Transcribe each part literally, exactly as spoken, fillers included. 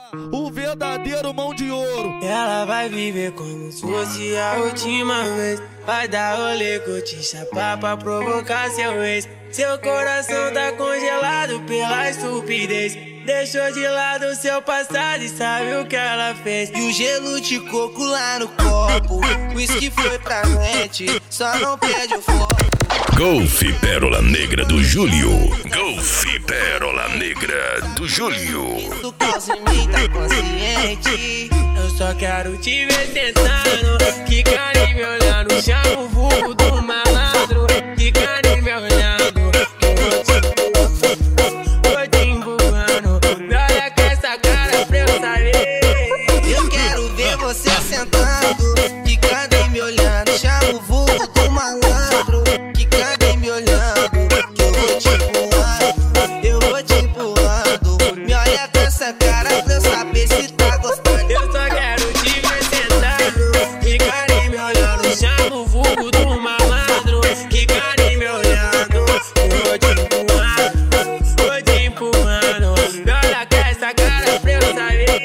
o verdadeiro mão de ouro. Ela vai viver como se fosse a última vez. Vai dar rolê, curtir, chapar pra provocar seu ex. Seu coração tá congelado pela estupidez. Deixou de lado seu passado e sabe o que ela fez. E o gelo de coco lá no copo, o uísque foi pra noite, só não perde o foco. Golf Pérola Negra do Júlio. Golf Pérola Negra do Júlio. Tu causa em mim, tá consciente. Eu só quero te ver tentando, que carinho me olhando. Chama o vulgo do malandro, que carinho me olhando. Vou te empurrando, me olha com essa cara pra eu saber. Eu quero ver você sentando, que carinho me olhando. Chama o vulgo do malandro, que carinho me olhando. Que eu vou te empurrando, eu vou te empurrando. Me olha com essa cara pra eu saber se tá gostando. Eu só quero te ver sentado, que carinho me olhando. Chama o vulgo do malandro, que carinho me olhando. Eu vou te empurrando, vou te empurrando. Me olha com essa cara pra eu saber.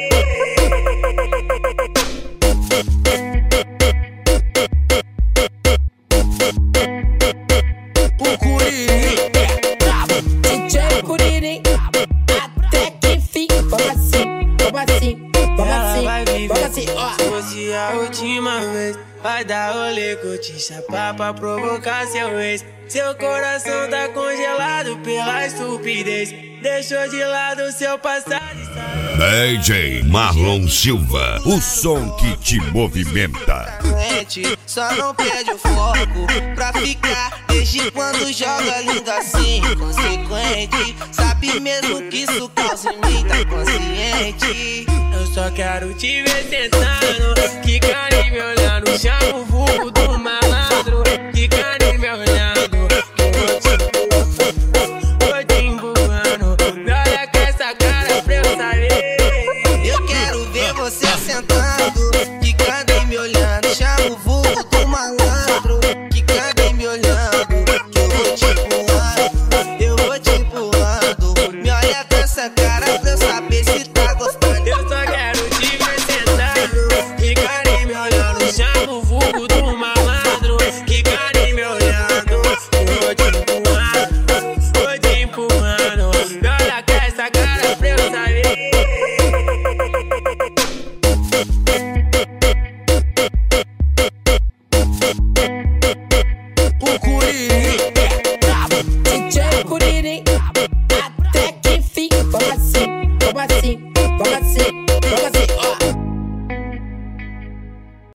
O Curirim D J Curirim, até que enfim. Vamos assim, vamos assim, vamos Ela assim, vai viver vamos assim, como ó. se fosse a última vez. Vai dar rolê, curtir, chapar pra provocar seu ex. Seu coração tá congelado pela estupidez. Deixou de lado seu passado e sabe. D J Marlon Silva, o som que te movimenta. Noite, só não perde o foco pra ficar. Desde quando joga lindo assim, consequente. Sabe mesmo que isso causa em mim, tá consciente. Eu só quero te ver tentando, que carinho me olhando. Chama o vulgo do malandro, que carinho